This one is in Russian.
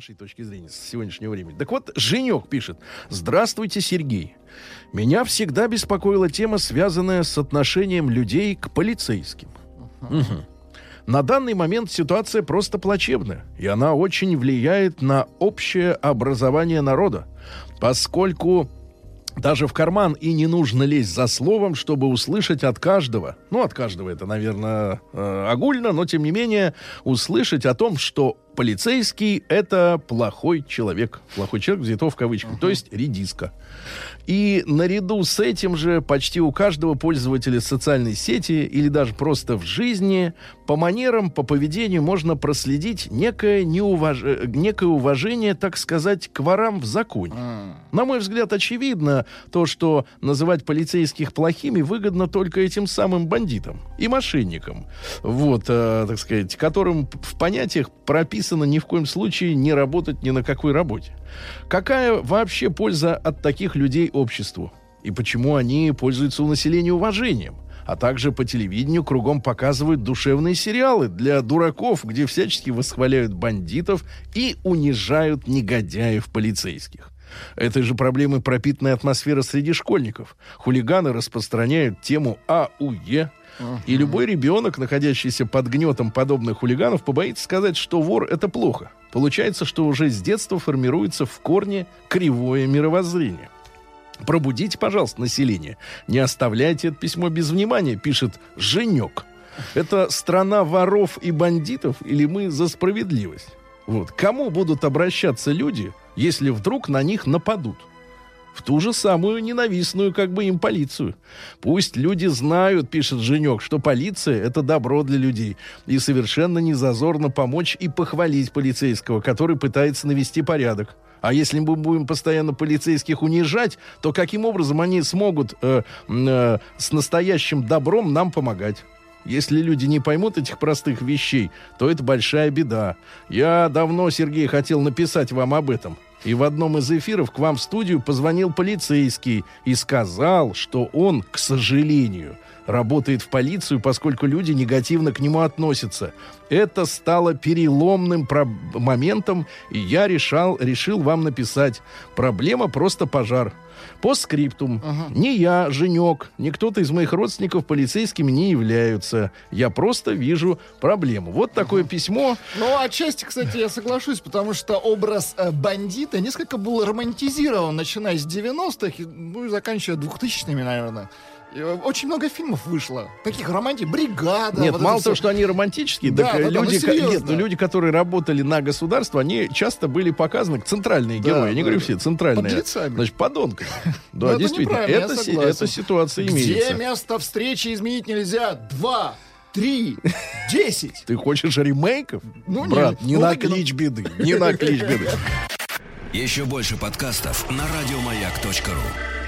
нашей точки зрения, с сегодняшнего времени. Так вот, Женек пишет: «Здравствуйте, Сергей. Меня всегда беспокоила тема, связанная с отношением людей к полицейским. На данный момент ситуация просто плачевная, и она очень влияет на общее образование народа, поскольку даже в карман и не нужно лезть за словом, чтобы услышать от каждого, ну, от каждого это, наверное, огульно, но, тем не менее, услышать о том, что полицейский — это плохой человек. Плохой человек взято в кавычках, то есть редиска. И наряду с этим же почти у каждого пользователя социальной сети или даже просто в жизни по манерам, по поведению можно проследить некое уважение, так сказать, к ворам в законе. На мой взгляд, очевидно то, что называть полицейских плохими выгодно только этим самым бандитам и мошенникам, вот, так сказать, которым в понятиях прописано ни в коем случае не работать ни на какой работе. Какая вообще польза от таких людей обществу? И почему они пользуются у населения уважением? А также по телевидению кругом показывают душевные сериалы для дураков, где всячески восхваляют бандитов и унижают негодяев полицейских. Этой же проблемой пропитанная атмосфера среди школьников. Хулиганы распространяют тему АУЕ. И любой ребенок, находящийся под гнетом подобных хулиганов, побоится сказать, что вор — это плохо. Получается, что уже с детства формируется в корне кривое мировоззрение. Пробудите, пожалуйста, население. Не оставляйте это письмо без внимания, пишет Женек. Это страна воров и бандитов или мы за справедливость? Вот. Кому будут обращаться люди, если вдруг на них нападут? В ту же самую ненавистную как бы им полицию. Пусть люди знают, пишет Женек, что полиция — это добро для людей. И совершенно не зазорно помочь и похвалить полицейского, который пытается навести порядок. А если мы будем постоянно полицейских унижать, то каким образом они смогут с настоящим добром нам помогать? Если люди не поймут этих простых вещей, то это большая беда. Я давно, Сергей, хотел написать вам об этом. И в одном из эфиров к вам в студию позвонил полицейский и сказал, что он, к сожалению, работает в полицию, поскольку люди негативно к нему относятся. Это стало переломным моментом, и я решил вам написать. Проблема просто пожар. Постскриптум. Ни я, Женек, ни кто-то из моих родственников полицейскими не являются. Я просто вижу проблему. Вот такое письмо. Ну, отчасти, кстати, я соглашусь, потому что образ бандита несколько был романтизирован, начиная с 90-х, ну и заканчивая 2000-ми, наверное. Очень много фильмов вышло. Таких романтик. «Бригада». Нет, вот мало того, что они романтические, да, так люди, люди, которые работали на государство, они часто были показаны, центральные герои, я не говорю все, центральные. Подлецами. Значит, подонками. Да, действительно, эта ситуация имеется. Где место встречи изменить нельзя? 2, 3, 10. Ты хочешь ремейков? Ну, брат, нет, не на клич беды. Не на клич беды. Еще больше подкастов на радиомаяк.ру.